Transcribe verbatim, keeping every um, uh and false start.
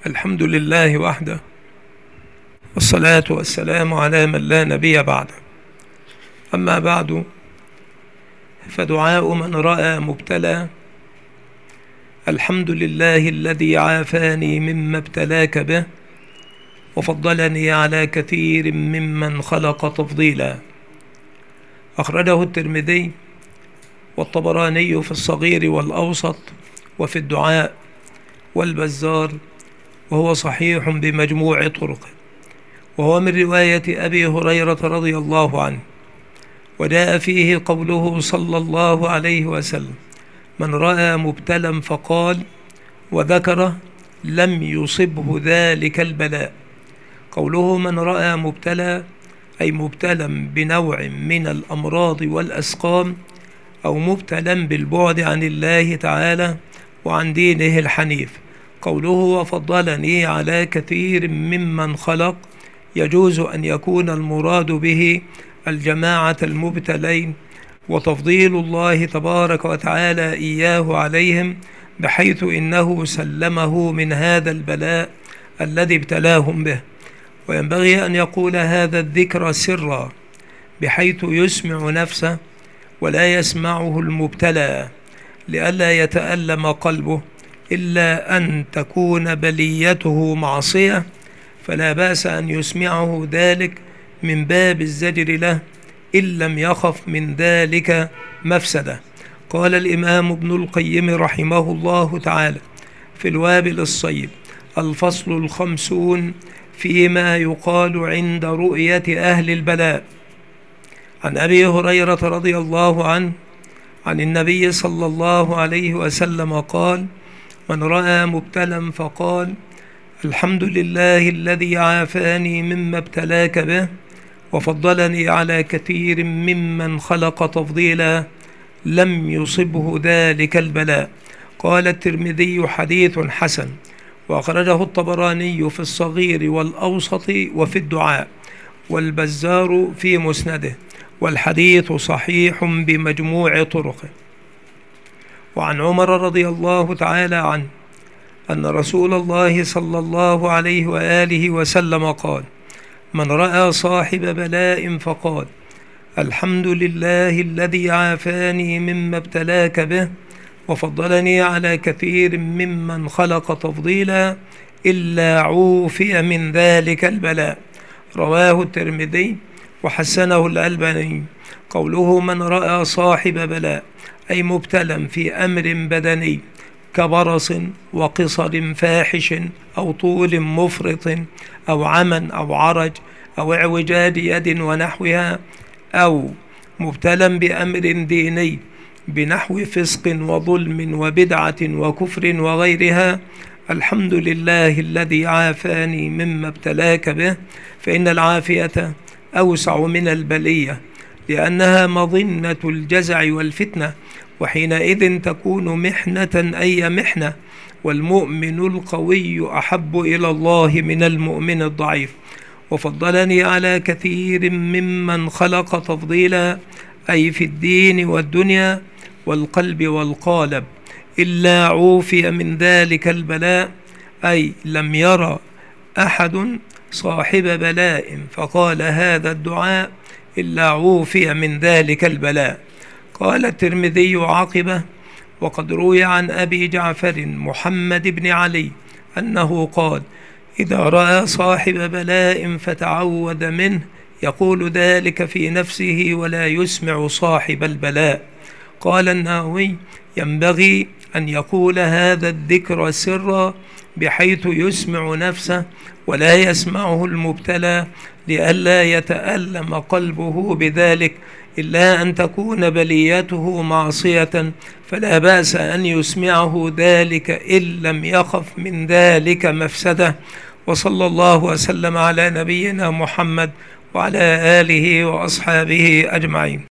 الحمد لله وحده، والصلاة والسلام على من لا نبي بعده. أما بعد، فدعاء من رأى مبتلى: الحمد لله الذي عافاني مما ابتلاك به وفضلني على كثير ممن خلق تفضيلا. أخرجه الترمذي والطبراني في الصغير والأوسط وفي الدعاء والبزار، وهو صحيح بمجموع طرقه، وهو من رواية أبي هريرة رضي الله عنه، وجاء فيه قوله صلى الله عليه وسلم: من رأى مبتلا فقال وذكره لم يصبه ذلك البلاء. قوله من رأى مبتلا أي مبتلا بنوع من الأمراض والأسقام، أو مبتلا بالبعد عن الله تعالى وعن دينه الحنيف. قوله وفضلني على كثير ممن خلق، يجوز أن يكون المراد به الجماعة المبتلين، وتفضيل الله تبارك وتعالى إياه عليهم، بحيث إنه سلمه من هذا البلاء الذي ابتلاهم به. وينبغي أن يقول هذا الذكر سرا، بحيث يسمع نفسه ولا يسمعه المبتلى، لئلا يتألم قلبه، إلا أن تكون بليته معصية، فلا بأس أن يسمعه ذلك من باب الزجر له، إن لم يخف من ذلك مفسدة. قال الإمام ابن القيم رحمه الله تعالى في الوابل الصيب: الفصل الخمسون فيما يقال عند رؤية أهل البلاء. عن أبي هريرة رضي الله عنه عن النبي صلى الله عليه وسلم قال: من رأى مبتلا فقال الحمد لله الذي عافاني مما ابتلاك به وفضلني على كثير ممن خلق تفضيلا، لم يصبه ذلك البلاء. قال الترمذي: حديث حسن، وأخرجه الطبراني في الصغير والأوسط وفي الدعاء، والبزار في مسنده، والحديث صحيح بمجموع طرقه. وعن عمر رضي الله تعالى عنه أن رسول الله صلى الله عليه وآله وسلم قال: من رأى صاحب بلاء فقال الحمد لله الذي عافاني مما ابتلاك به وفضلني على كثير ممن خلق تفضيلا، إلا عوفي من ذلك البلاء. رواه الترمذي وحسنه الألباني. قوله من رأى صاحب بلاء أي مبتلا في أمر بدني كبرص وقصر فاحش أو طول مفرط أو عمى أو عرج أو اعوجاج يد ونحوها، أو مبتلا بأمر ديني بنحو فسق وظلم وبدعة وكفر وغيرها. الحمد لله الذي عافاني مما ابتلاك به، فإن العافية أوسع من البلية، لأنها مظنة الجزع والفتنة، وحينئذ تكون محنة أي محنة، والمؤمن القوي أحب إلى الله من المؤمن الضعيف. وفضلني على كثير ممن خلق تفضيلا أي في الدين والدنيا والقلب والقالب، إلا عوفي من ذلك البلاء أي لم يرى أحد صاحب بلاء فقال هذا الدعاء إلا عوفي من ذلك البلاء. قال الترمذي عاقبة: وقد روي عن أبي جعفر محمد بن علي أنه قال: إذا رأى صاحب بلاء فتعوذ منه يقول ذلك في نفسه ولا يسمع صاحب البلاء. قال النووي: ينبغي أن يقول هذا الذكر سرا، بحيث يسمع نفسه ولا يسمعه المبتلى، لئلا يتألم قلبه بذلك، إلا أن تكون بليته معصية، فلا بأس أن يسمعه ذلك إن لم يخف من ذلك مفسدة. وصلى الله وسلم على نبينا محمد وعلى آله وأصحابه أجمعين.